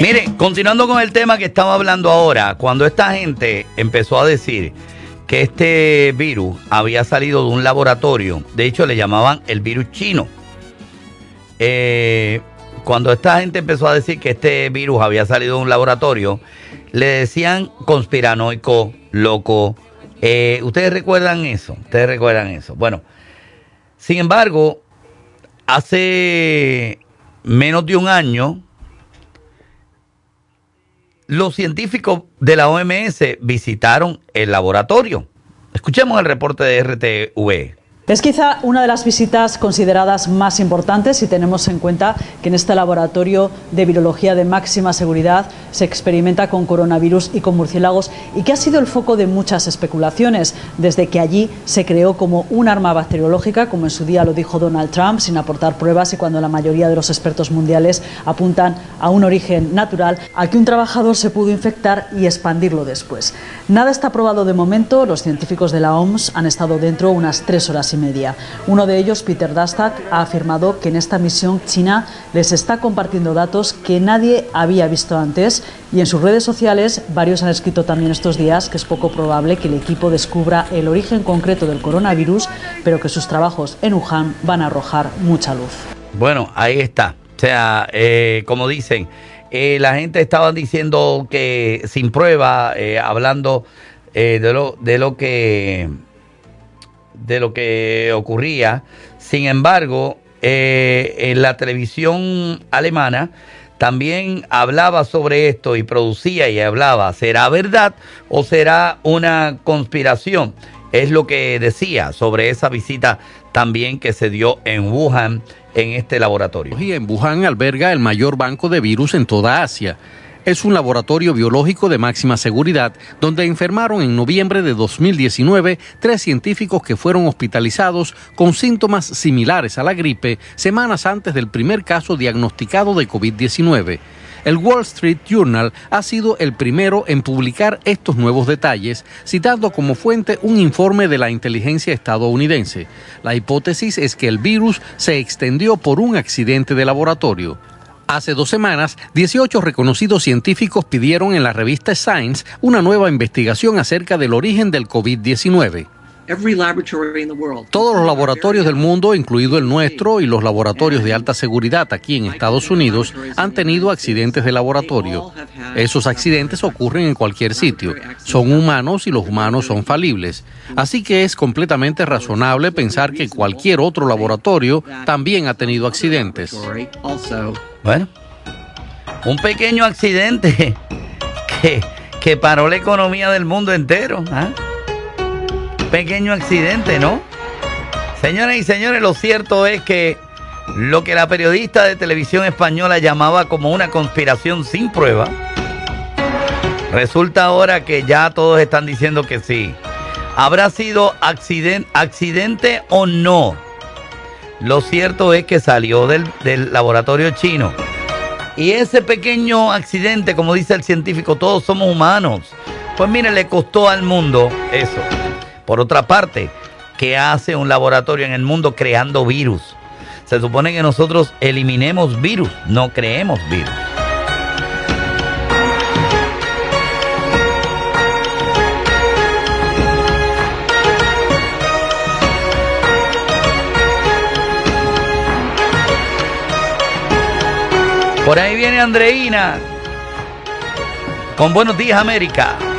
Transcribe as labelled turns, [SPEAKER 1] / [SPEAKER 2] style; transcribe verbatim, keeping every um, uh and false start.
[SPEAKER 1] Mire, continuando con el tema que estamos hablando ahora, cuando esta gente empezó a decir que este virus había salido de un laboratorio, de hecho le llamaban el virus chino, eh, cuando esta gente empezó a decir que este virus había salido de un laboratorio, le decían conspiranoico, loco. Eh, ¿Ustedes recuerdan eso? ¿Ustedes recuerdan eso? Bueno, sin embargo, hace menos de un año, los científicos de la O M S visitaron el laboratorio. Escuchemos el reporte de R T V.
[SPEAKER 2] Es quizá una de las visitas consideradas más importantes si tenemos en cuenta que en este laboratorio de virología de máxima seguridad se experimenta con coronavirus y con murciélagos y que ha sido el foco de muchas especulaciones desde que allí se creó como un arma bacteriológica, como en su día lo dijo Donald Trump, sin aportar pruebas, y cuando la mayoría de los expertos mundiales apuntan a un origen natural al que un trabajador se pudo infectar y expandirlo después. Nada está probado de momento. Los científicos de la O M S han estado dentro unas tres horas y media. Uno de ellos, Peter Daszak, ha afirmado que en esta misión China les está compartiendo datos que nadie había visto antes, y en sus redes sociales varios han escrito también estos días que es poco probable que el equipo descubra el origen concreto del coronavirus, pero que sus trabajos en Wuhan van a arrojar mucha luz.
[SPEAKER 1] Bueno, ahí está. O sea, eh, como dicen, eh, la gente estaba diciendo que sin prueba, eh, hablando eh, de lo de lo que de lo que ocurría. Sin embargo, eh, en la televisión alemana también hablaba sobre esto y producía y hablaba. ¿Será verdad o será una conspiración? Es lo que decía sobre esa visita también que se dio en Wuhan, en este laboratorio.
[SPEAKER 3] En Wuhan alberga el mayor banco de virus en toda Asia. Es un laboratorio biológico de máxima seguridad donde enfermaron en noviembre de dos mil diecinueve tres científicos que fueron hospitalizados con síntomas similares a la gripe semanas antes del primer caso diagnosticado de COVID diecinueve. El Wall Street Journal ha sido el primero en publicar estos nuevos detalles, citando como fuente un informe de la inteligencia estadounidense. La hipótesis es que el virus se extendió por un accidente de laboratorio. Hace dos semanas, dieciocho reconocidos científicos pidieron en la revista Science una nueva investigación acerca del origen del COVID diecinueve. Todos los laboratorios del mundo, incluido el nuestro y los laboratorios de alta seguridad aquí en Estados Unidos, han tenido accidentes de laboratorio. Esos accidentes ocurren en cualquier sitio. Son humanos y los humanos son falibles. Así que es completamente razonable pensar que cualquier otro laboratorio también ha tenido accidentes.
[SPEAKER 1] Bueno, un pequeño accidente que, que paró la economía del mundo entero, ¿eh? Pequeño accidente, ¿no? Señoras y señores, lo cierto es que lo que la periodista de televisión española llamaba como una conspiración sin prueba, resulta ahora que ya todos están diciendo que sí. ¿Habrá sido accidente, accidente o no? Lo cierto es que salió del, del laboratorio chino. Y ese pequeño accidente, como dice el científico, todos somos humanos. Pues mire, le costó al mundo eso. Por otra parte, ¿qué hace un laboratorio en el mundo creando virus? Se supone que nosotros eliminemos virus, no creemos virus. Por ahí viene Andreina con Buenos Días América.